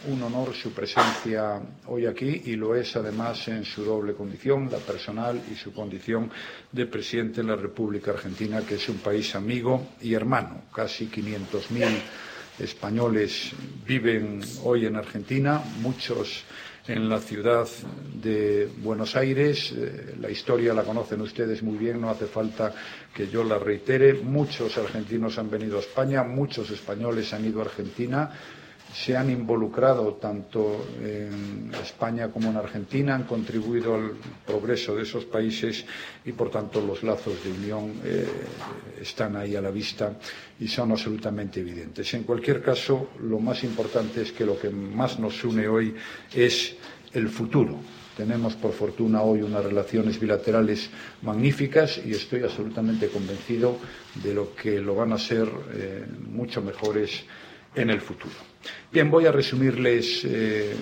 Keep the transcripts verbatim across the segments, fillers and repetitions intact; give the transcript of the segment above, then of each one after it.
un honor su presencia hoy aquí y lo es además en su doble condición, la personal y su condición de presidente de la República Argentina, que es un país amigo y hermano. Casi quinientos mil españoles viven hoy en Argentina, muchos en la ciudad de Buenos Aires. Eh, la historia la conocen ustedes muy bien, no hace falta que yo la reitere. Muchos argentinos han venido a España, muchos españoles han ido a Argentina. Se han involucrado tanto en España como en Argentina, han contribuido al progreso de esos países y, por tanto, los lazos de unión eh, están ahí a la vista y son absolutamente evidentes. En cualquier caso, lo más importante es que lo que más nos une hoy es el futuro. Tenemos, por fortuna, hoy unas relaciones bilaterales magníficas y estoy absolutamente convencido de lo que lo van a ser eh, mucho mejores en el futuro. Bien, voy a resumirles eh,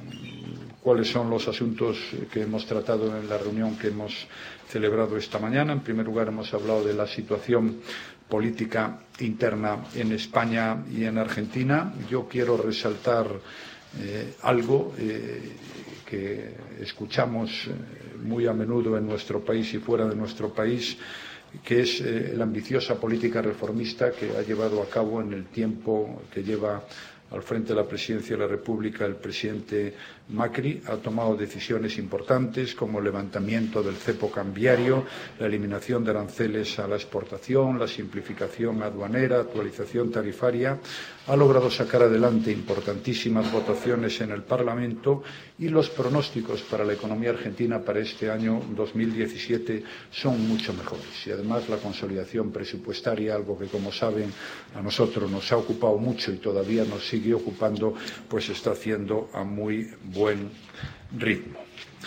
cuáles son los asuntos que hemos tratado en la reunión que hemos celebrado esta mañana. En primer lugar, hemos hablado de la situación política interna en España y en Argentina. Yo quiero resaltar eh, algo eh, que escuchamos muy a menudo en nuestro país y fuera de nuestro país, que es eh, la ambiciosa política reformista que ha llevado a cabo en el tiempo que lleva al frente de la Presidencia de la República el presidente Macri. Ha tomado decisiones importantes como el levantamiento del cepo cambiario, la eliminación de aranceles a la exportación, la simplificación aduanera, actualización tarifaria. Ha logrado sacar adelante importantísimas votaciones en el Parlamento y los pronósticos para la economía argentina para este año dos mil diecisiete son mucho mejores. Y además la consolidación presupuestaria, algo que, como saben, a nosotros nos ha ocupado mucho y todavía nos sigue ocupando, pues está haciendo a muy buen ritmo.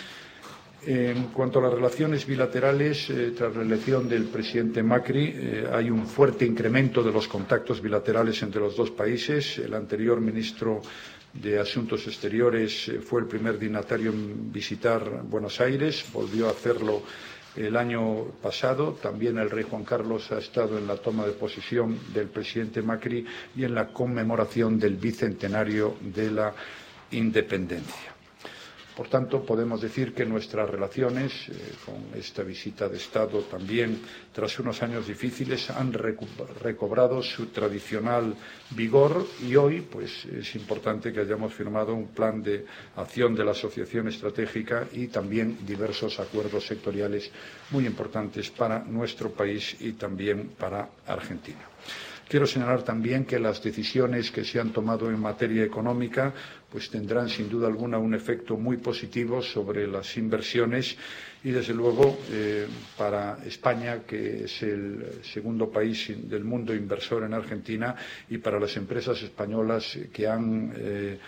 En cuanto a las relaciones bilaterales, eh, tras la elección del presidente Macri, eh, hay un fuerte incremento de los contactos bilaterales entre los dos países. El anterior ministro de Asuntos Exteriores eh, fue el primer dignatario en visitar Buenos Aires, volvió a hacerlo el año pasado. También el rey Juan Carlos ha estado en la toma de posesión del presidente Macri y en la conmemoración del bicentenario de la independencia. Por tanto, podemos decir que nuestras relaciones, eh, con esta visita de Estado también, tras unos años difíciles, han recobrado su tradicional vigor y hoy pues, es importante que hayamos firmado un plan de acción de la asociación estratégica y también diversos acuerdos sectoriales muy importantes para nuestro país y también para Argentina. Quiero señalar también que las decisiones que se han tomado en materia económica pues tendrán sin duda alguna un efecto muy positivo sobre las inversiones y, desde luego, eh, para España, que es el segundo país del mundo inversor en Argentina, y para las empresas españolas que han eh,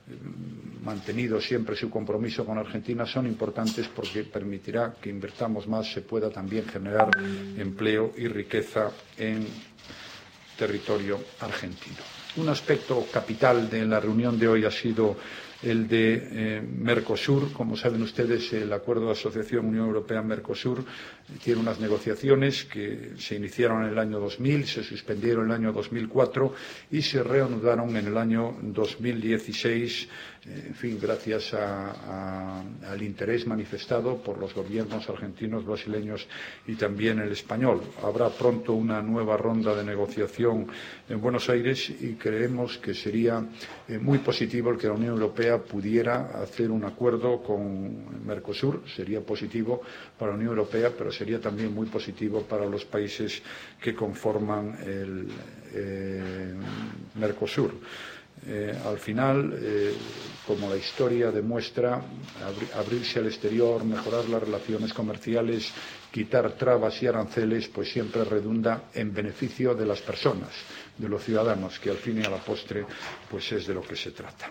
mantenido siempre su compromiso con Argentina, son importantes porque permitirá que invirtamos más, se pueda también generar empleo y riqueza en territorio argentino. Un aspecto capital de la reunión de hoy ha sido el de eh, Mercosur. Como saben ustedes, el acuerdo de asociación Unión Europea-Mercosur tiene unas negociaciones que se iniciaron en el año dos mil, se suspendieron en el año dos mil cuatro y se reanudaron en el año dos mil dieciséis, eh, en fin, gracias a, a, al interés manifestado por los gobiernos argentinos, brasileños y también el español. Habrá pronto una nueva ronda de negociación en Buenos Aires y creemos que sería eh, muy positivo el que la Unión Europea pudiera hacer un acuerdo con Mercosur. Sería positivo para la Unión Europea, pero sería también muy positivo para los países que conforman el eh, Mercosur. Eh, al final, eh, como la historia demuestra, abri abrirse al exterior, mejorar las relaciones comerciales, quitar trabas y aranceles, pues siempre redunda en beneficio de las personas, de los ciudadanos, que al fin y a la postre pues es de lo que se trata.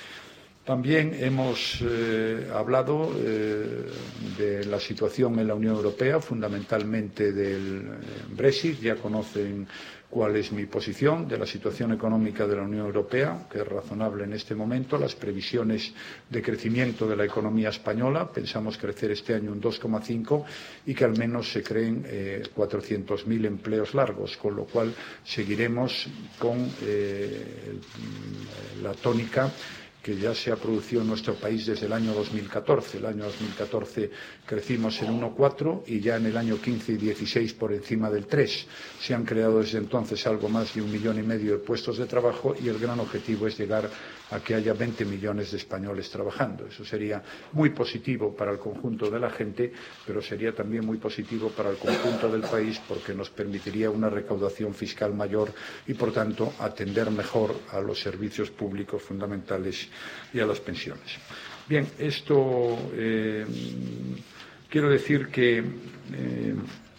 También hemos eh, hablado eh, de la situación en la Unión Europea, fundamentalmente del Brexit. Ya conocen cuál es mi posición de la situación económica de la Unión Europea, que es razonable en este momento. Las previsiones de crecimiento de la economía española, pensamos crecer este año un dos coma cinco y que al menos se creen eh, cuatrocientos mil empleos largos, con lo cual seguiremos con eh, la tónica que ya se ha producido en nuestro país desde el año dos mil catorce. El año dos mil catorce crecimos en uno coma cuatro y ya en el año quince y dieciséis por encima del tres. Se han creado desde entonces algo más de un millón y medio de puestos de trabajo y el gran objetivo es llegar a que haya veinte millones de españoles trabajando. Eso sería muy positivo para el conjunto de la gente, pero sería también muy positivo para el conjunto del país porque nos permitiría una recaudación fiscal mayor y, por tanto, atender mejor a los servicios públicos fundamentales y a las pensiones. Bien, esto eh, quiero decir que eh,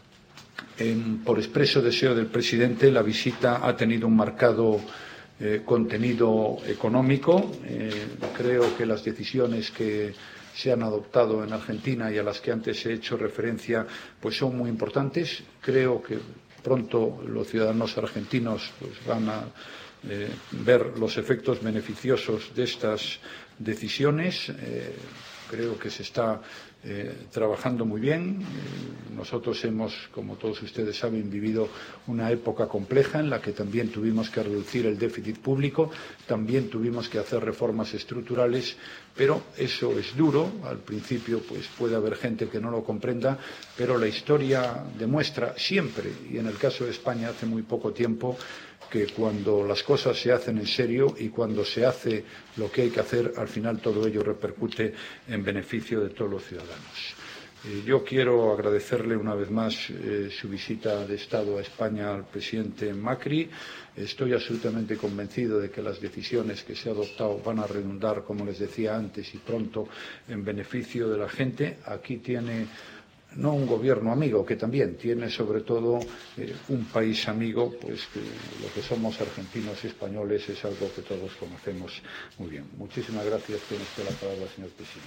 en, por expreso deseo del presidente la visita ha tenido un marcado eh, contenido económico. Eh, creo que las decisiones que se han adoptado en Argentina y a las que antes he hecho referencia pues son muy importantes. Creo que pronto los ciudadanos argentinos pues, van a eh, ver los efectos beneficiosos de estas decisiones. Eh, creo que se está eh, trabajando muy bien. Eh, nosotros hemos, como todos ustedes saben, vivido una época compleja en la que también tuvimos que reducir el déficit público, también tuvimos que hacer reformas estructurales, pero eso es duro. Al principio pues puede haber gente que no lo comprenda, pero la historia demuestra siempre, y en el caso de España hace muy poco tiempo, que cuando las cosas se hacen en serio y cuando se hace lo que hay que hacer, al final todo ello repercute en beneficio de todos los ciudadanos. Eh, yo quiero agradecerle una vez más eh, su visita de Estado a España al presidente Macri. Estoy absolutamente convencido de que las decisiones que se han adoptado van a redundar, como les decía antes, y pronto en beneficio de la gente. Aquí tiene no un gobierno amigo, que también tiene sobre todo eh, un país amigo, pues que lo que somos argentinos y españoles es algo que todos conocemos muy bien. Muchísimas gracias. Tiene usted la palabra, señor presidente.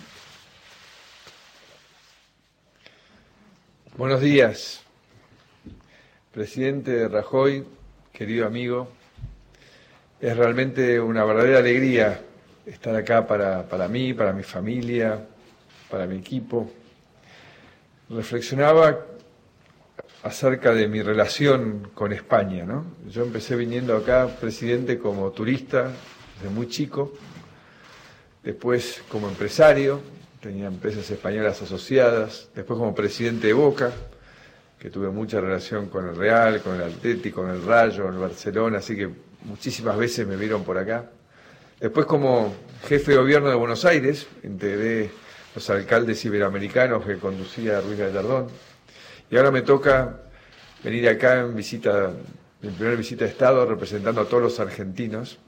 Buenos días, presidente Rajoy, querido amigo. Es realmente una verdadera alegría estar acá para, para mí, para mi familia, para mi equipo. Reflexionaba acerca de mi relación con España, ¿no? Yo empecé viniendo acá, presidente, como turista desde muy chico, después como empresario, tenía empresas españolas asociadas, después como presidente de Boca, que tuve mucha relación con el Real, con el Atlético, con el Rayo, con el Barcelona, así que muchísimas veces me vieron por acá. Después como jefe de gobierno de Buenos Aires, integré los alcaldes iberoamericanos que conducía Ruiz Gallardón, y ahora me toca venir acá en visita, en primera visita de Estado, representando a todos los argentinos,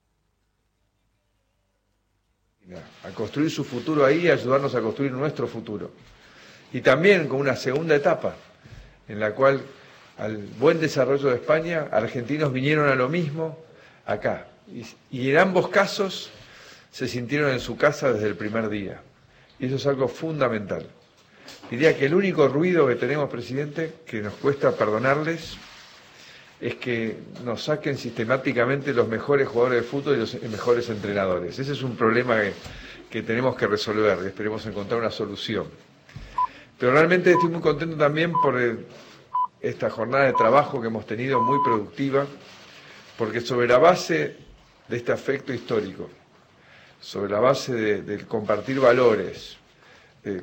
a construir su futuro ahí y ayudarnos a construir nuestro futuro. Y también con una segunda etapa, en la cual al buen desarrollo de España, argentinos vinieron a lo mismo acá, y, y en ambos casos se sintieron en su casa desde el primer día. Y eso es algo fundamental. Diría que el único ruido que tenemos, presidente, que nos cuesta perdonarles, es que nos saquen sistemáticamente los mejores jugadores de fútbol y los mejores entrenadores. Ese es un problema que, que tenemos que resolver y esperemos encontrar una solución. Pero realmente estoy muy contento también por el, esta jornada de trabajo que hemos tenido, muy productiva, porque sobre la base de este afecto histórico, sobre la base de, de compartir valores, de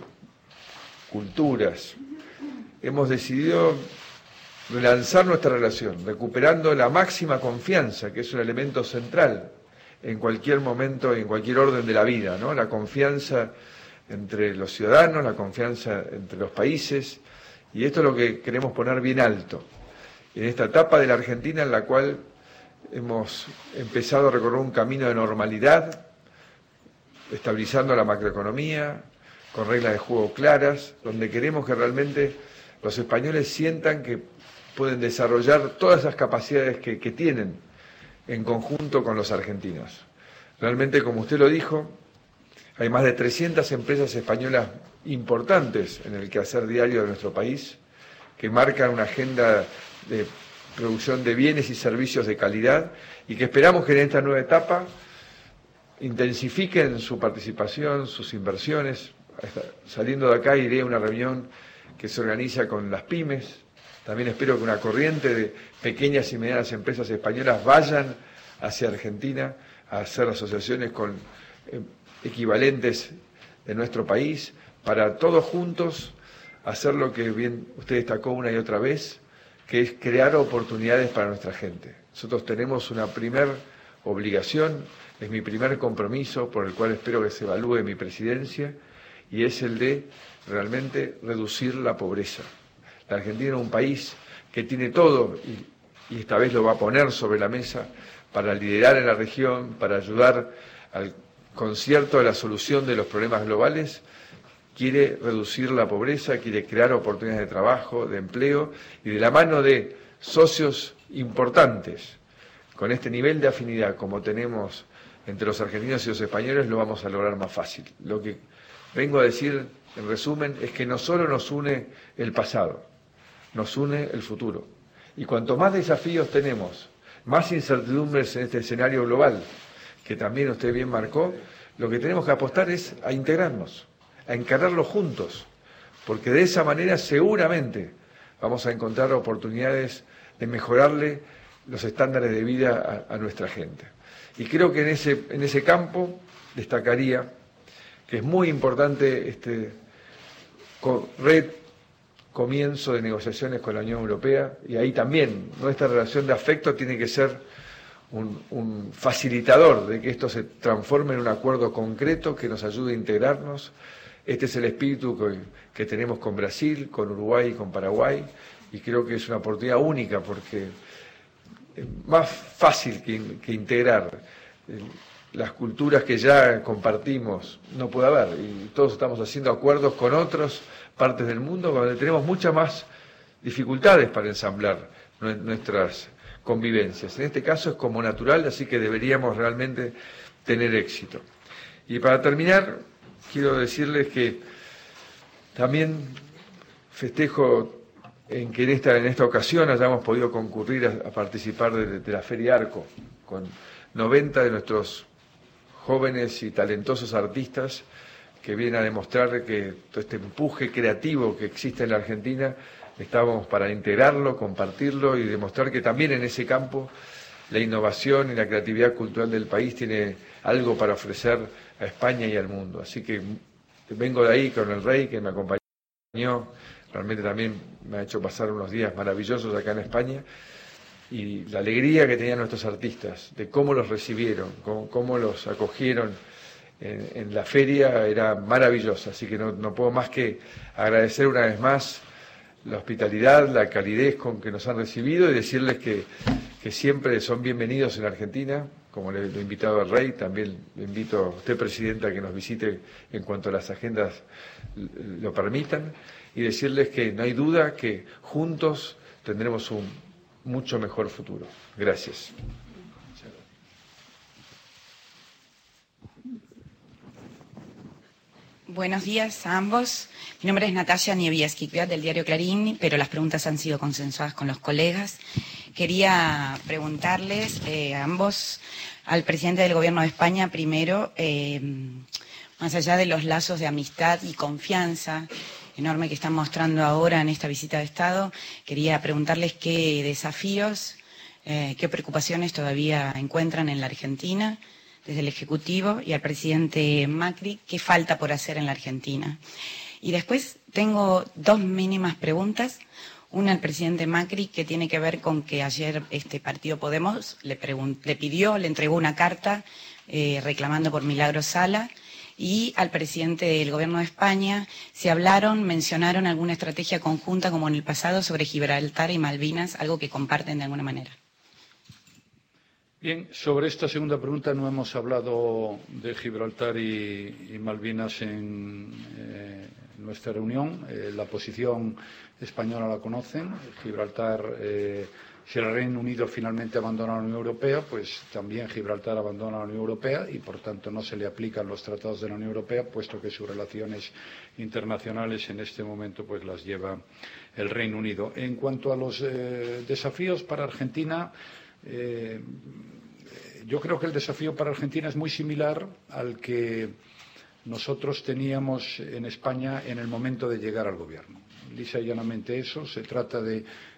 culturas, hemos decidido relanzar nuestra relación, recuperando la máxima confianza, que es un elemento central en cualquier momento, en cualquier orden de la vida, ¿no? La confianza entre los ciudadanos, la confianza entre los países, y esto es lo que queremos poner bien alto en esta etapa de la Argentina en la cual hemos empezado a recorrer un camino de normalidad, estabilizando la macroeconomía, con reglas de juego claras, donde queremos que realmente los españoles sientan que pueden desarrollar todas esas capacidades que, que tienen en conjunto con los argentinos. Realmente, como usted lo dijo, hay más de trescientas empresas españolas importantes en el quehacer diario de nuestro país, que marcan una agenda de producción de bienes y servicios de calidad y que esperamos que en esta nueva etapa intensifiquen su participación, sus inversiones. Saliendo de acá iré a una reunión que se organiza con las pymes. También espero que una corriente de pequeñas y medianas empresas españolas vayan hacia Argentina a hacer asociaciones con eh, equivalentes de nuestro país, para todos juntos hacer lo que bien usted destacó una y otra vez, que es crear oportunidades para nuestra gente. Nosotros tenemos una primer obligación, es mi primer compromiso por el cual espero que se evalúe mi presidencia, y es el de realmente reducir la pobreza. La Argentina es un país que tiene todo, y, y esta vez lo va a poner sobre la mesa, para liderar en la región, para ayudar al concierto de la solución de los problemas globales. Quiere reducir la pobreza, quiere crear oportunidades de trabajo, de empleo, y de la mano de socios importantes, con este nivel de afinidad como tenemos entre los argentinos y los españoles, lo vamos a lograr más fácil. Lo que vengo a decir, en resumen, es que no solo nos une el pasado, nos une el futuro. Y cuanto más desafíos tenemos, más incertidumbres en este escenario global, que también usted bien marcó, lo que tenemos que apostar es a integrarnos, a encararlo juntos, porque de esa manera seguramente vamos a encontrar oportunidades de mejorarle los estándares de vida a, a nuestra gente. Y creo que en ese, en ese campo destacaría que es muy importante este red comienzo de negociaciones con la Unión Europea, y ahí también nuestra relación de afecto tiene que ser un, un facilitador de que esto se transforme en un acuerdo concreto que nos ayude a integrarnos. Este es el espíritu que, que tenemos con Brasil, con Uruguay y con Paraguay, y creo que es una oportunidad única porque es más fácil que, que integrar las culturas que ya compartimos, no puede haber, y todos estamos haciendo acuerdos con otras partes del mundo donde tenemos muchas más dificultades para ensamblar nuestras convivencias. En este caso es como natural, así que deberíamos realmente tener éxito. Y para terminar, quiero decirles que también festejo en que en esta, en esta ocasión hayamos podido concurrir a, a participar de, de la Feria Arco, con noventa de nuestros jóvenes y talentosos artistas que vienen a demostrar que todo este empuje creativo que existe en la Argentina, estábamos para integrarlo, compartirlo y demostrar que también en ese campo la innovación y la creatividad cultural del país tiene algo para ofrecer a España y al mundo. Así que vengo de ahí con el Rey, que me acompañó, realmente también me ha hecho pasar unos días maravillosos acá en España, y la alegría que tenían nuestros artistas, de cómo los recibieron, cómo, cómo los acogieron en, en la feria, era maravillosa. Así que no, no puedo más que agradecer una vez más la hospitalidad, la calidez con que nos han recibido, y decirles que, que siempre son bienvenidos en Argentina, como le, lo he invitado al Rey, también le invito a usted, Presidenta, que nos visite en cuanto las agendas lo permitan, y decirles que no hay duda que juntos tendremos un mucho mejor futuro. Gracias. Buenos días a ambos. Mi nombre es Natalia Nievieski, del diario Clarín, pero las preguntas han sido consensuadas con los colegas. Quería preguntarles eh, a ambos, al presidente del Gobierno de España primero, eh, más allá de los lazos de amistad y confianza enorme que están mostrando ahora en esta visita de Estado, quería preguntarles qué desafíos, eh, qué preocupaciones todavía encuentran en la Argentina desde el Ejecutivo, y al presidente Macri, qué falta por hacer en la Argentina. Y después tengo dos mínimas preguntas. Una al presidente Macri, que tiene que ver con que ayer este partido Podemos le, le pidió, le entregó una carta eh, reclamando por Milagros Sala, y al presidente del Gobierno de España, si hablaron, mencionaron alguna estrategia conjunta como en el pasado sobre Gibraltar y Malvinas, algo que comparten de alguna manera. Bien, sobre esta segunda pregunta no hemos hablado de Gibraltar y, y Malvinas en eh, nuestra reunión. Eh, la posición española la conocen. Gibraltar, eh, si el Reino Unido finalmente abandona la Unión Europea, pues también Gibraltar abandona la Unión Europea y, por tanto, no se le aplican los tratados de la Unión Europea, puesto que sus relaciones internacionales en este momento pues las lleva el Reino Unido. En cuanto a los eh, desafíos para Argentina, Eh, yo creo que el desafío para Argentina es muy similar al que nosotros teníamos en España en el momento de llegar al gobierno. Lisa y llanamente eso. Se trata de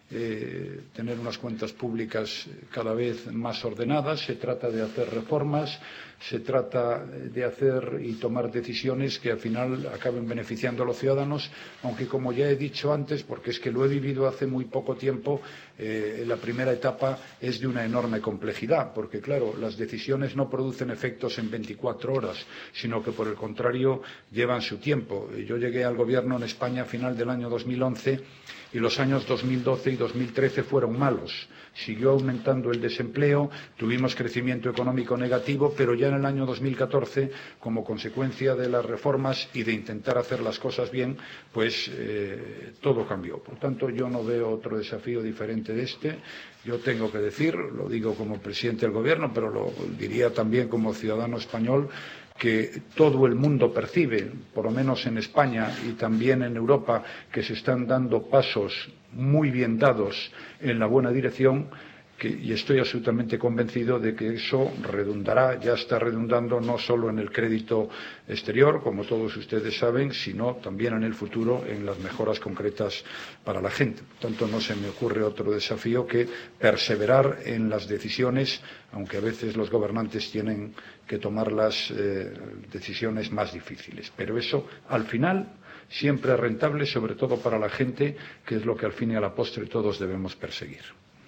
eh, tener unas cuentas públicas cada vez más ordenadas, se trata de hacer reformas, se trata de hacer y tomar decisiones que al final acaben beneficiando a los ciudadanos, aunque como ya he dicho antes, porque es que lo he vivido hace muy poco tiempo, eh, la primera etapa es de una enorme complejidad, porque claro, las decisiones no producen efectos en veinticuatro horas, sino que por el contrario llevan su tiempo. Yo llegué al gobierno en España a final del año dos mil once y los años dos mil doce y dos mil trece fueron malos. Siguió aumentando el desempleo, tuvimos crecimiento económico negativo, pero ya en el año dos mil catorce, como consecuencia de las reformas y de intentar hacer las cosas bien, pues eh, todo cambió. Por tanto, yo no veo otro desafío diferente de este. Yo tengo que decir, lo digo como presidente del Gobierno, pero lo diría también como ciudadano español, que todo el mundo percibe, por lo menos en España y también en Europa, que se están dando pasos muy bien dados en la buena dirección, que, y estoy absolutamente convencido de que eso redundará, ya está redundando no solo en el crédito exterior, como todos ustedes saben, sino también en el futuro en las mejoras concretas para la gente. Por tanto, no se me ocurre otro desafío que perseverar en las decisiones, aunque a veces los gobernantes tienen que tomar las eh, decisiones más difíciles. Pero eso, al final, siempre es rentable, sobre todo para la gente, que es lo que al fin y a la postre todos debemos perseguir.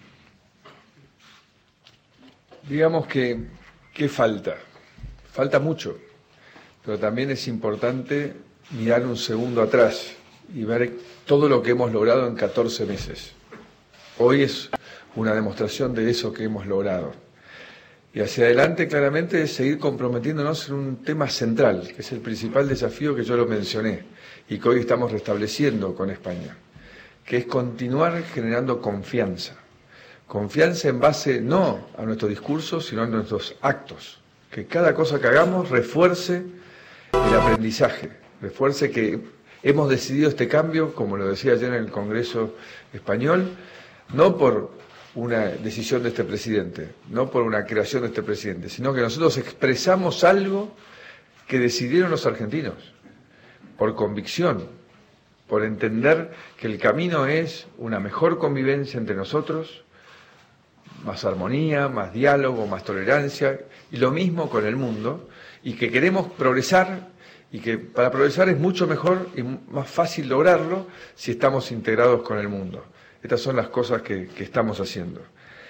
Digamos que, ¿qué falta? Falta mucho, pero también es importante mirar un segundo atrás y ver todo lo que hemos logrado en catorce meses. Hoy es una demostración de eso que hemos logrado. Y hacia adelante, claramente, es seguir comprometiéndonos en un tema central, que es el principal desafío que yo lo mencioné y que hoy estamos restableciendo con España, que es continuar generando confianza. Confianza en base no a nuestro discurso, sino a nuestros actos. Que cada cosa que hagamos refuerce el aprendizaje, refuerce que hemos decidido este cambio, como lo decía ayer en el Congreso Español, no por una decisión de este presidente, no por una creación de este presidente, sino que nosotros expresamos algo que decidieron los argentinos, por convicción, por entender que el camino es una mejor convivencia entre nosotros, más armonía, más diálogo, más tolerancia, y lo mismo con el mundo, y que queremos progresar, y que para progresar es mucho mejor y más fácil lograrlo si estamos integrados con el mundo. Estas son las cosas que, que estamos haciendo.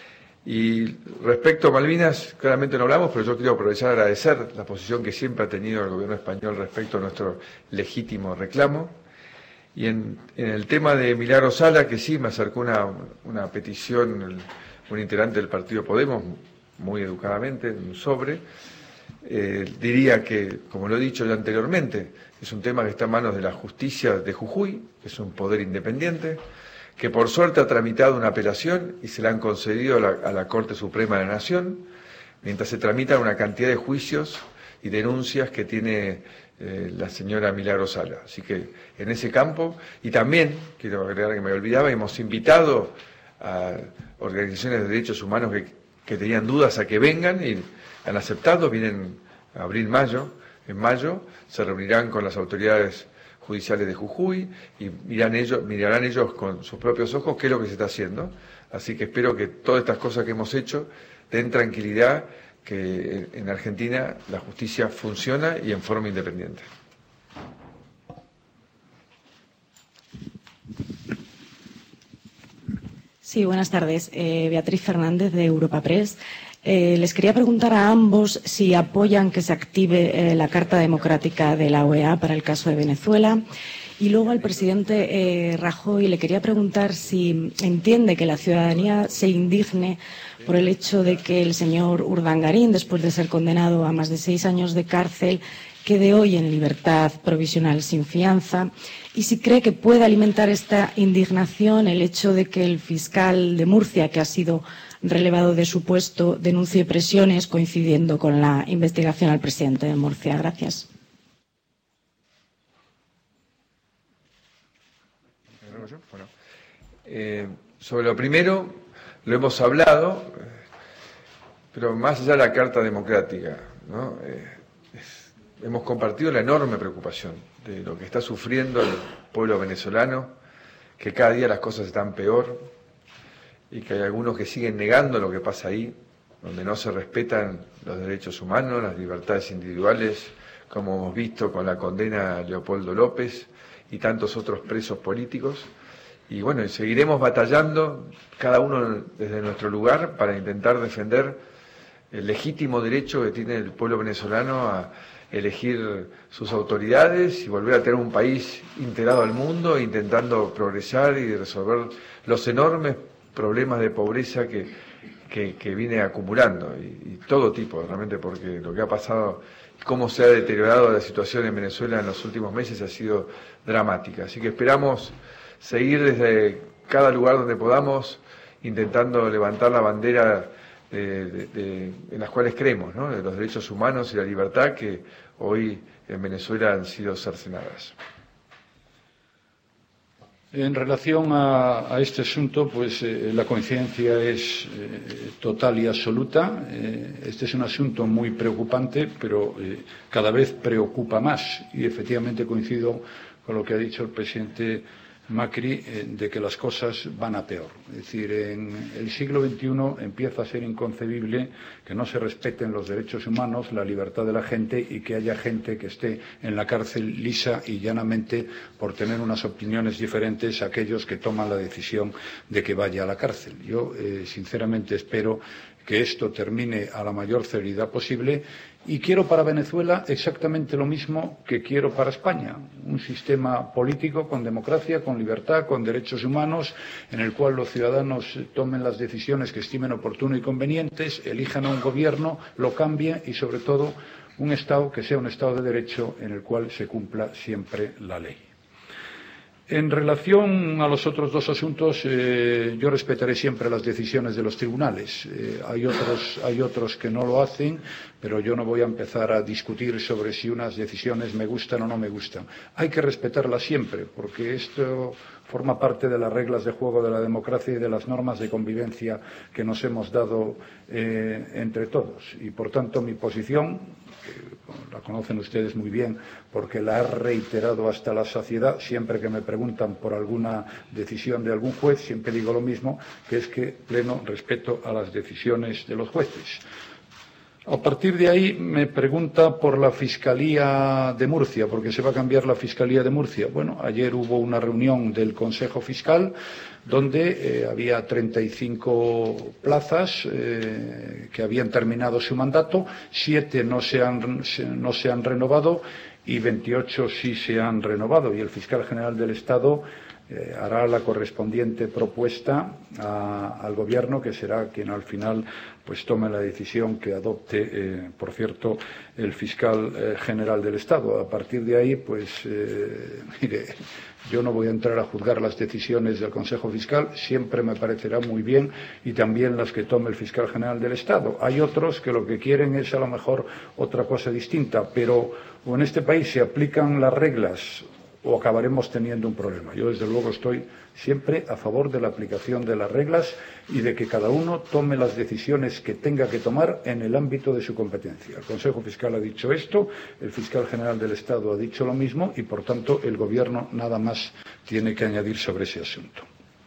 Y respecto a Malvinas, claramente no hablamos, pero yo quiero aprovechar a agradecer la posición que siempre ha tenido el gobierno español respecto a nuestro legítimo reclamo. Y en, en el tema de Milagro Sala, que sí me acercó una, una petición, el, un integrante del partido Podemos, muy educadamente, un sobre, eh, diría que, como lo he dicho ya anteriormente, es un tema que está en manos de la justicia de Jujuy, que es un poder independiente, que por suerte ha tramitado una apelación y se la han concedido a la, a la Corte Suprema de la Nación, mientras se tramitan una cantidad de juicios y denuncias que tiene eh, la señora Milagro Sala. Así que en ese campo, y también, quiero agregar que me olvidaba, hemos invitado a organizaciones de derechos humanos que, que tenían dudas a que vengan y han aceptado, vienen a abril-mayo, en mayo se reunirán con las autoridades judiciales de Jujuy y mirarán ellos, mirarán ellos con sus propios ojos qué es lo que se está haciendo. Así que espero que todas estas cosas que hemos hecho den tranquilidad, que en Argentina la justicia funciona y en forma independiente. Sí, buenas tardes. Eh, Beatriz Fernández, de Europa Press. Eh, les quería preguntar a ambos si apoyan que se active eh, la Carta Democrática de la O E A para el caso de Venezuela. Y luego al presidente eh, Rajoy le quería preguntar si entiende que la ciudadanía se indigne por el hecho de que el señor Urdangarín, después de ser condenado a más de seis años de cárcel, quede hoy en libertad provisional sin fianza, y si cree que puede alimentar esta indignación el hecho de que el fiscal de Murcia, que ha sido relevado de su puesto, denuncie presiones coincidiendo con la investigación al presidente de Murcia. Gracias. Bueno, eh, sobre lo primero, lo hemos hablado, pero más allá de la Carta Democrática, ¿no? Eh, es, hemos compartido la enorme preocupación de lo que está sufriendo el pueblo venezolano, que cada día las cosas están peor, y que hay algunos que siguen negando lo que pasa ahí, donde no se respetan los derechos humanos, las libertades individuales, como hemos visto con la condena a Leopoldo López y tantos otros presos políticos. Y bueno, seguiremos batallando, cada uno desde nuestro lugar, para intentar defender el legítimo derecho que tiene el pueblo venezolano a elegir sus autoridades y volver a tener un país integrado al mundo, intentando progresar y resolver los enormes problemas de pobreza que, que, que viene acumulando, y, y todo tipo, realmente, porque lo que ha pasado, cómo se ha deteriorado la situación en Venezuela en los últimos meses ha sido dramática. Así que esperamos seguir desde cada lugar donde podamos, intentando levantar la bandera de, de, de, en las cuales creemos, ¿no?, de los derechos humanos y la libertad que hoy en Venezuela han sido cercenadas. En relación a, a este asunto, pues eh, la coincidencia es eh, total y absoluta. Eh, este es un asunto muy preocupante, pero eh, cada vez preocupa más. Y efectivamente coincido con lo que ha dicho el presidente Macri, eh, de que las cosas van a peor. Es decir, en el siglo veintiuno empieza a ser inconcebible que no se respeten los derechos humanos, la libertad de la gente, y que haya gente que esté en la cárcel lisa y llanamente por tener unas opiniones diferentes a aquellos que toman la decisión de que vaya a la cárcel. Yo, eh, sinceramente, espero que esto termine a la mayor celeridad posible. Y quiero para Venezuela exactamente lo mismo que quiero para España, un sistema político con democracia, con libertad, con derechos humanos, en el cual los ciudadanos tomen las decisiones que estimen oportuno y convenientes, elijan a un gobierno, lo cambien y, sobre todo, un Estado que sea un Estado de Derecho en el cual se cumpla siempre la ley. En relación a los otros dos asuntos, eh, yo respetaré siempre las decisiones de los tribunales. Eh, hay otros, hay otros que no lo hacen, pero yo no voy a empezar a discutir sobre si unas decisiones me gustan o no me gustan. Hay que respetarlas siempre, porque esto forma parte de las reglas de juego de la democracia y de las normas de convivencia que nos hemos dado eh, entre todos. Y, por tanto, mi posición, que la conocen ustedes muy bien porque la he reiterado hasta la saciedad, siempre que me preguntan por alguna decisión de algún juez, siempre digo lo mismo, que es que pleno respeto a las decisiones de los jueces. A partir de ahí me pregunta por la Fiscalía de Murcia, porque se va a cambiar la Fiscalía de Murcia. Bueno, ayer hubo una reunión del Consejo Fiscal donde eh, había treinta y cinco plazas eh, que habían terminado su mandato, siete no se han, no se han renovado y veintiocho sí se han renovado. Y el Fiscal General del Estado eh, hará la correspondiente propuesta a, al Gobierno, que será quien al final pues tome la decisión que adopte, eh, por cierto, el Fiscal eh, General del Estado. A partir de ahí, pues, eh, mire, yo no voy a entrar a juzgar las decisiones del Consejo Fiscal, siempre me parecerá muy bien, y también las que tome el Fiscal General del Estado. Hay otros que lo que quieren es a lo mejor otra cosa distinta, pero o en este país se aplican las reglas o acabaremos teniendo un problema. Yo, desde luego, estoy siempre a favor de la aplicación de las reglas y de que cada uno tome las decisiones que tenga que tomar en el ámbito de su competencia. El Consejo Fiscal ha dicho esto, el Fiscal General del Estado ha dicho lo mismo y, por tanto, el Gobierno nada más tiene que añadir sobre ese asunto.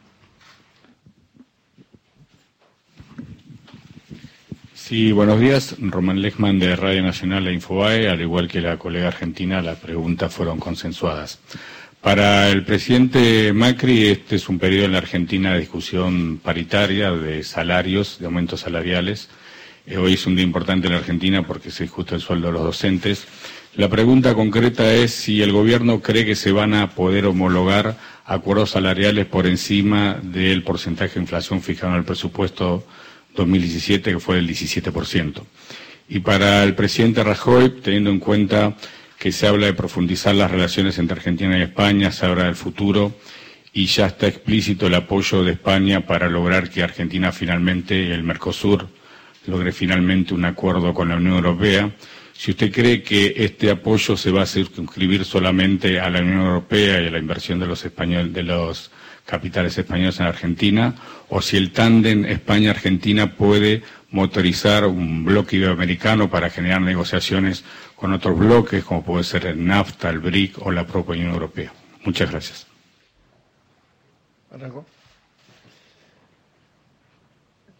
Sí, buenos días. Román Lechman, de Radio Nacional e Infobae. Al igual que la colega argentina, las preguntas fueron consensuadas. Para el presidente Macri, este es un periodo en la Argentina de discusión paritaria, de salarios, de aumentos salariales. Eh, hoy es un día importante en la Argentina porque se discute el sueldo de los docentes. La pregunta concreta es si el gobierno cree que se van a poder homologar acuerdos salariales por encima del porcentaje de inflación fijado en el presupuesto dos mil diecisiete, que fue del diecisiete por ciento. Y para el presidente Rajoy, teniendo en cuenta que se habla de profundizar las relaciones entre Argentina y España, se habla del futuro y ya está explícito el apoyo de España para lograr que Argentina finalmente, el Mercosur, logre finalmente un acuerdo con la Unión Europea. Si usted cree que este apoyo se va a circunscribir solamente a la Unión Europea y a la inversión de los españoles, de los capitales españoles en Argentina, o si el tándem España-Argentina puede motorizar un bloque iberoamericano para generar negociaciones con otros bloques, como puede ser el NAFTA, el B R I C o la propia Unión Europea. Muchas gracias.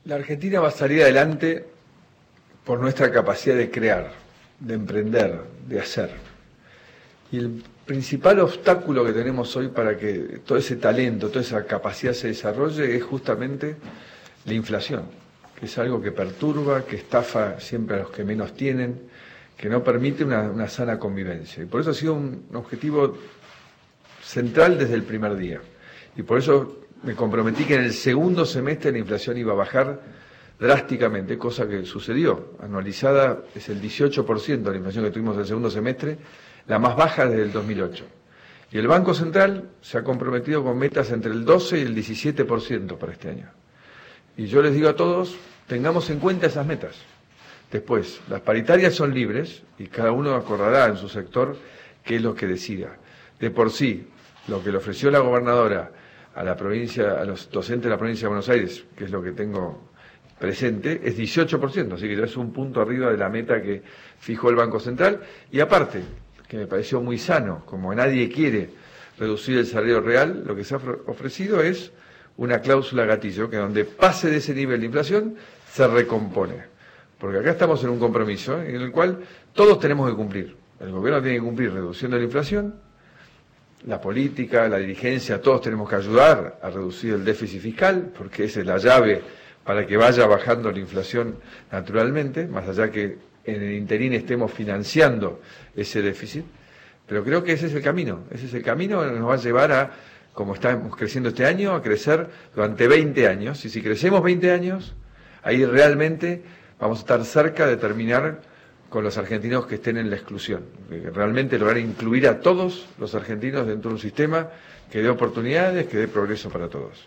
La Argentina va a salir adelante por nuestra capacidad de crear, de emprender, de hacer. Y el principal obstáculo que tenemos hoy para que todo ese talento, toda esa capacidad se desarrolle es justamente la inflación, que es algo que perturba, que estafa siempre a los que menos tienen, que no permite una, una sana convivencia. Y por eso ha sido un objetivo central desde el primer día. Y por eso me comprometí que en el segundo semestre la inflación iba a bajar drásticamente, cosa que sucedió. Anualizada es el dieciocho por ciento de la inflación que tuvimos en el segundo semestre, la más baja desde el dos mil ocho. Y el Banco Central se ha comprometido con metas entre el doce y el diecisiete por ciento para este año. Y yo les digo a todos, tengamos en cuenta esas metas. Después, las paritarias son libres y cada uno acordará en su sector qué es lo que decida. De por sí, lo que le ofreció la gobernadora a la provincia, a los docentes de la provincia de Buenos Aires, que es lo que tengo presente, es dieciocho por ciento, así que ya es un punto arriba de la meta que fijó el Banco Central. Y aparte, que me pareció muy sano, como nadie quiere reducir el salario real, lo que se ha ofrecido es una cláusula gatillo, que donde pase de ese nivel de inflación, se recompone. Porque acá estamos en un compromiso en el cual todos tenemos que cumplir. El gobierno tiene que cumplir reduciendo la inflación, la política, la dirigencia, todos tenemos que ayudar a reducir el déficit fiscal, porque esa es la llave para que vaya bajando la inflación naturalmente, más allá que en el interín estemos financiando ese déficit. Pero creo que ese es el camino, ese es el camino que nos va a llevar a, como estamos creciendo este año, a crecer durante veinte años. Y si crecemos veinte años, ahí realmente vamos a estar cerca de terminar con los argentinos que estén en la exclusión. Realmente lograr incluir a todos los argentinos dentro de un sistema que dé oportunidades, que dé progreso para todos.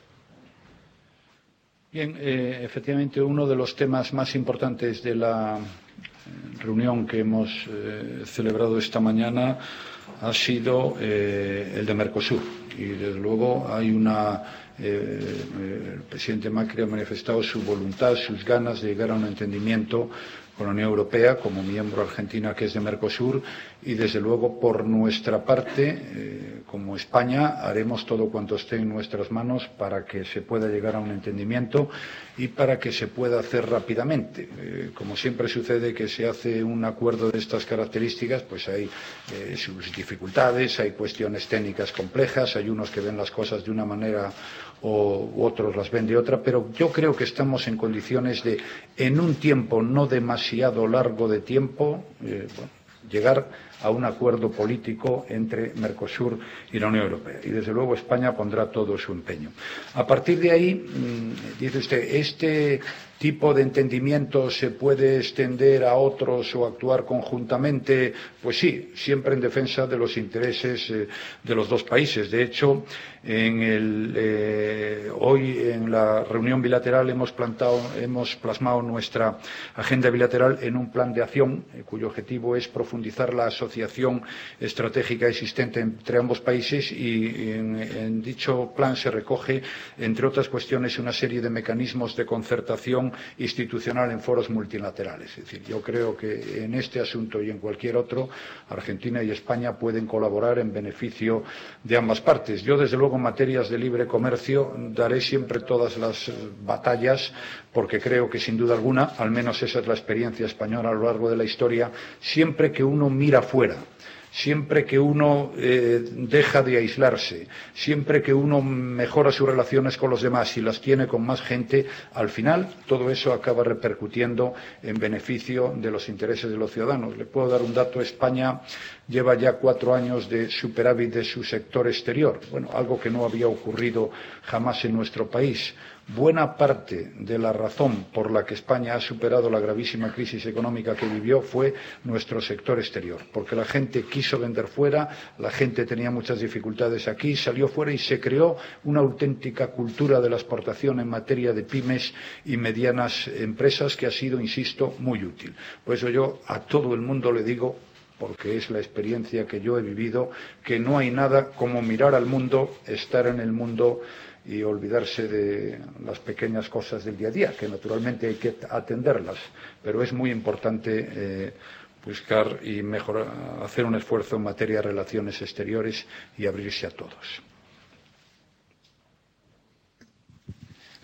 Bien, eh, efectivamente uno de los temas más importantes de la reunión que hemos eh, celebrado esta mañana ha sido eh, el de Mercosur. Y desde luego hay una... Eh, el presidente Macri ha manifestado su voluntad, sus ganas de llegar a un entendimiento con la Unión Europea como miembro argentina que es de Mercosur, y desde luego por nuestra parte, eh, como España, haremos todo cuanto esté en nuestras manos para que se pueda llegar a un entendimiento y para que se pueda hacer rápidamente. Eh, como siempre sucede que se hace un acuerdo de estas características, pues hay eh, sus dificultades, hay cuestiones técnicas complejas, hay unos que ven las cosas de una manera o u otros las ven de otra, pero yo creo que estamos en condiciones de, en un tiempo no demasiado largo de tiempo, eh, bueno, llegar a un acuerdo político entre Mercosur y la Unión Europea. Y desde luego España pondrá todo su empeño. A partir de ahí, mmm, dice usted, ¿este tipo de entendimiento se puede extender a otros o actuar conjuntamente? Pues sí, siempre en defensa de los intereses eh, de los dos países. De hecho, en el, eh, hoy en la reunión bilateral hemos, plantado, hemos plasmado nuestra agenda bilateral en un plan de acción eh, cuyo objetivo es profundizar la asociación estratégica existente entre ambos países, y en, en dicho plan se recoge, entre otras cuestiones, una serie de mecanismos de concertación institucional en foros multilaterales. Es decir, yo creo que en este asunto y en cualquier otro, Argentina y España pueden colaborar en beneficio de ambas partes. Yo, desde luego, en materias de libre comercio daré siempre todas las batallas, porque creo que, sin duda alguna, al menos esa es la experiencia española a lo largo de la historia, siempre que uno mira fuera, siempre que uno eh, deja de aislarse, siempre que uno mejora sus relaciones con los demás y las tiene con más gente, al final todo eso acaba repercutiendo en beneficio de los intereses de los ciudadanos. Le puedo dar un dato: España lleva ya cuatro años de superávit de su sector exterior, bueno, algo que no había ocurrido jamás en nuestro país. Buena parte de la razón por la que España ha superado la gravísima crisis económica que vivió fue nuestro sector exterior, porque la gente quiso vender fuera, la gente tenía muchas dificultades aquí, salió fuera y se creó una auténtica cultura de la exportación en materia de pymes y medianas empresas que ha sido, insisto, muy útil. Por eso yo a todo el mundo le digo, porque es la experiencia que yo he vivido, que no hay nada como mirar al mundo, estar en el mundo y olvidarse de las pequeñas cosas del día a día, que naturalmente hay que atenderlas, pero es muy importante eh, buscar y mejorar, hacer un esfuerzo en materia de relaciones exteriores y abrirse a todos.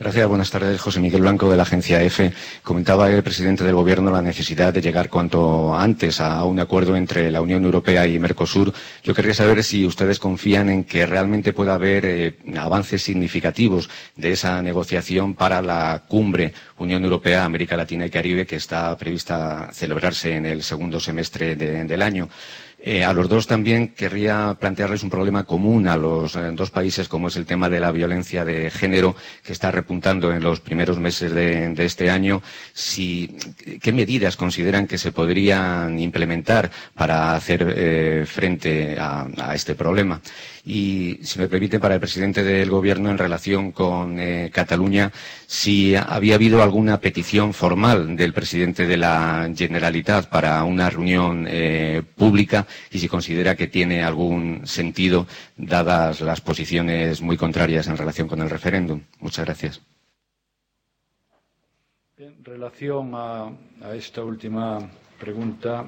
Gracias, buenas tardes. José Miguel Blanco, de la agencia EFE. Comentaba el presidente del Gobierno la necesidad de llegar cuanto antes a un acuerdo entre la Unión Europea y Mercosur. Yo querría saber si ustedes confían en que realmente pueda haber eh, avances significativos de esa negociación para la cumbre Unión Europea, América Latina y Caribe, que está prevista celebrarse en el segundo semestre de, del año. Eh, a los dos también querría plantearles un problema común a los eh, dos países, como es el tema de la violencia de género, que está repuntando en los primeros meses de, de este año. Si, ¿Qué medidas consideran que se podrían implementar para hacer eh, frente a, a este problema? Y, si me permite, para el presidente del Gobierno, en relación con eh, Cataluña, si había habido alguna petición formal del presidente de la Generalitat para una reunión eh, pública y si considera que tiene algún sentido, dadas las posiciones muy contrarias en relación con el referéndum. Muchas gracias. En relación a, a esta última pregunta,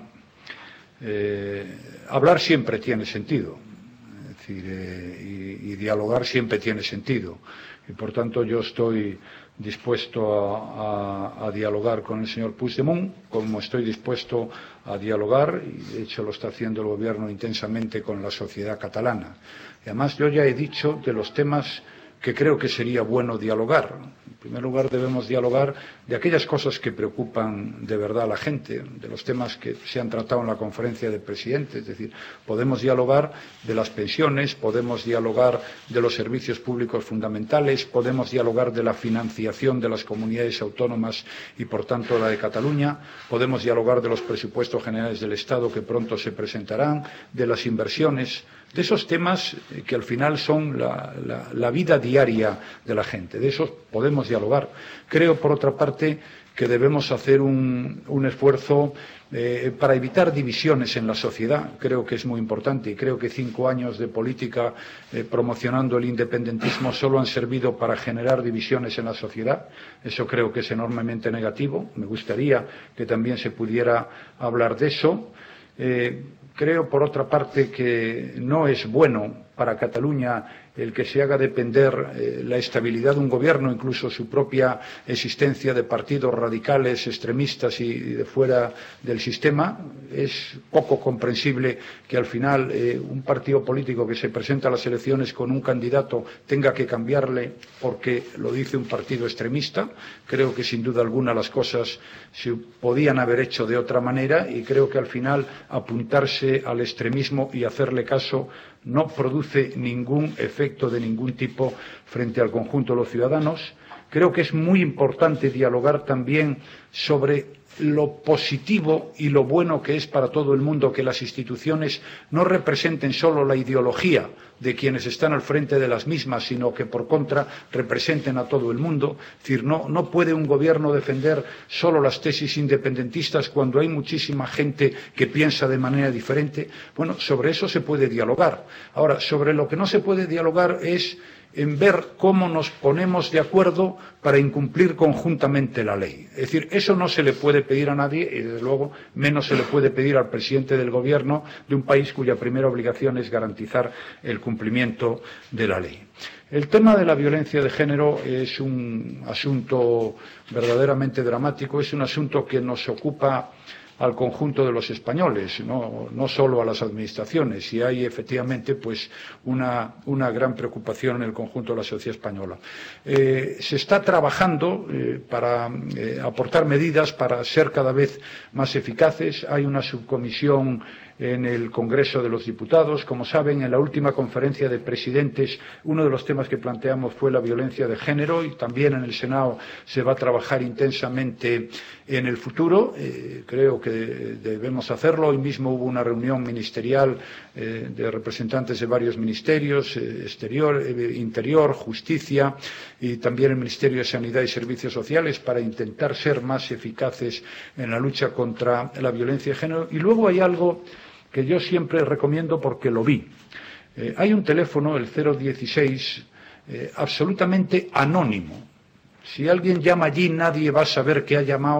eh, hablar siempre tiene sentido. Es decir, eh, y, y dialogar siempre tiene sentido. Y, por tanto, yo estoy dispuesto a, a, a dialogar con el señor Puigdemont, como estoy dispuesto a dialogar, y de hecho lo está haciendo el Gobierno intensamente, con la sociedad catalana. Y además, yo ya he dicho de los temas que creo que sería bueno dialogar. En primer lugar, debemos dialogar de aquellas cosas que preocupan de verdad a la gente, de los temas que se han tratado en la conferencia de presidentes. Es decir, podemos dialogar de las pensiones, podemos dialogar de los servicios públicos fundamentales, podemos dialogar de la financiación de las comunidades autónomas y, por tanto, la de Cataluña, podemos dialogar de los presupuestos generales del Estado que pronto se presentarán, de las inversiones, de esos temas que al final son la, la, la vida diaria de la gente. De esos podemos dialogar. Creo, por otra parte, que debemos hacer un, un esfuerzo eh, para evitar divisiones en la sociedad. Creo que es muy importante, y creo que cinco años de política eh, promocionando el independentismo solo han servido para generar divisiones en la sociedad. Eso creo que es enormemente negativo. Me gustaría que también se pudiera hablar de eso. Eh, Creo, por otra parte, que no es bueno para Cataluña el que se haga depender eh, la estabilidad de un gobierno, incluso su propia existencia, de partidos radicales, extremistas y de fuera del sistema. Es poco comprensible que al final eh, un partido político que se presenta a las elecciones con un candidato tenga que cambiarle porque lo dice un partido extremista. Creo que, sin duda alguna, las cosas se podían haber hecho de otra manera, y creo que al final apuntarse al extremismo y hacerle caso no produce ningún efecto de ningún tipo frente al conjunto de los ciudadanos. Creo que es muy importante dialogar también sobre lo positivo y lo bueno que es para todo el mundo que las instituciones no representen solo la ideología de quienes están al frente de las mismas, sino que, por contra, representen a todo el mundo. Es decir, no, no puede un gobierno defender solo las tesis independentistas cuando hay muchísima gente que piensa de manera diferente. Bueno, sobre eso se puede dialogar. Ahora, sobre lo que no se puede dialogar es en ver cómo nos ponemos de acuerdo para incumplir conjuntamente la ley. Es decir, eso no se le puede pedir a nadie, y desde luego menos se le puede pedir al presidente del Gobierno de un país cuya primera obligación es garantizar el cumplimiento de la ley. El tema de la violencia de género es un asunto verdaderamente dramático, es un asunto que nos ocupa al conjunto de los españoles, no, no solo a las administraciones, y hay efectivamente pues una, una gran preocupación en el conjunto de la sociedad española. Eh, se está trabajando eh, para eh, aportar medidas para ser cada vez más eficaces. Hay una subcomisión en el Congreso de los Diputados. Como saben, en la última conferencia de presidentes, uno de los temas que planteamos fue la violencia de género, y también en el Senado se va a trabajar intensamente en el futuro. Eh, creo que debemos hacerlo. Hoy mismo hubo una reunión ministerial eh, de representantes de varios ministerios, eh, exterior, eh, Interior, Justicia, y también el Ministerio de Sanidad y Servicios Sociales, para intentar ser más eficaces en la lucha contra la violencia de género. Y luego hay algo que yo siempre recomiendo porque lo vi. Eh, hay un teléfono, el cero dieciséis, eh, absolutamente anónimo. Si alguien llama allí, nadie va a saber que ha llamado,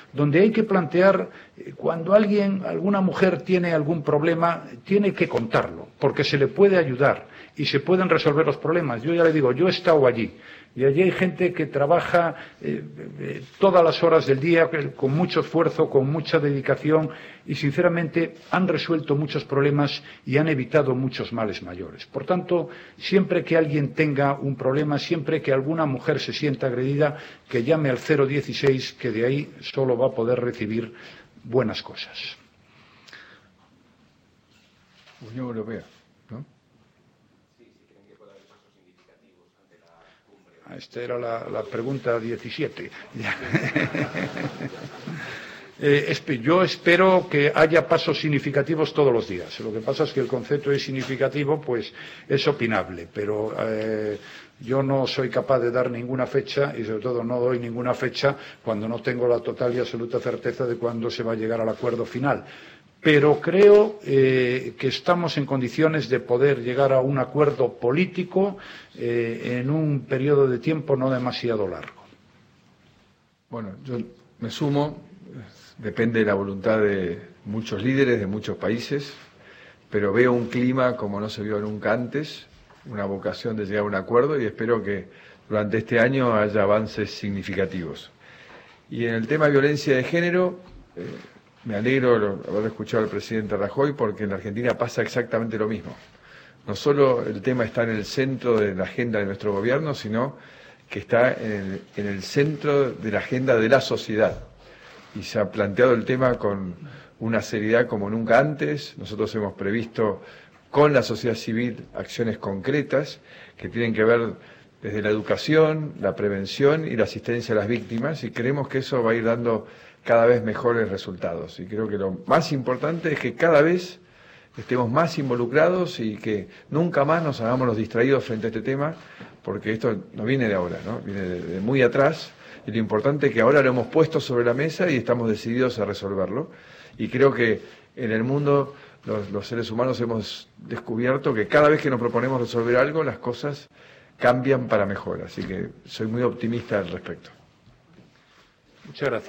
donde hay que plantear, cuando alguien, alguna mujer tiene algún problema, tiene que contarlo, porque se le puede ayudar y se pueden resolver los problemas. Yo ya le digo, yo he estado allí, y allí hay gente que trabaja eh, eh, todas las horas del día, con mucho esfuerzo, con mucha dedicación, y sinceramente han resuelto muchos problemas y han evitado muchos males mayores. Por tanto, siempre que alguien tenga un problema, siempre que alguna mujer se sienta agredida, que llame al cero dieciséis, que de ahí solo va a poder recibir buenas cosas. Unión Europea, ¿no? Esta era la, la pregunta diecisiete. eh, yo espero que haya pasos significativos todos los días. Lo que pasa es que el concepto de significativo pues, es opinable, pero eh, yo no soy capaz de dar ninguna fecha y sobre todo no doy ninguna fecha cuando no tengo la total y absoluta certeza de cuándo se va a llegar al acuerdo final. Pero creo eh, que estamos en condiciones de poder llegar a un acuerdo político eh, en un periodo de tiempo no demasiado largo. Bueno, yo me sumo, depende de la voluntad de muchos líderes de muchos países, pero veo un clima como no se vio nunca antes, una vocación de llegar a un acuerdo y espero que durante este año haya avances significativos. Y en el tema de violencia de género, eh, me alegro haber escuchado al presidente Rajoy porque en la Argentina pasa exactamente lo mismo. No solo el tema está en el centro de la agenda de nuestro gobierno, sino que está en el, en el centro de la agenda de la sociedad. Y se ha planteado el tema con una seriedad como nunca antes. Nosotros hemos previsto con la sociedad civil acciones concretas que tienen que ver desde la educación, la prevención y la asistencia a las víctimas, y creemos que eso va a ir dando cada vez mejores resultados. Y creo que lo más importante es que cada vez estemos más involucrados y que nunca más nos hagamos los distraídos frente a este tema, porque esto no viene de ahora, ¿no? Viene de, de muy atrás, y lo importante es que ahora lo hemos puesto sobre la mesa y estamos decididos a resolverlo. Y creo que en el mundo los, los seres humanos hemos descubierto que cada vez que nos proponemos resolver algo, las cosas cambian para mejor. Así que soy muy optimista al respecto. Muchas gracias.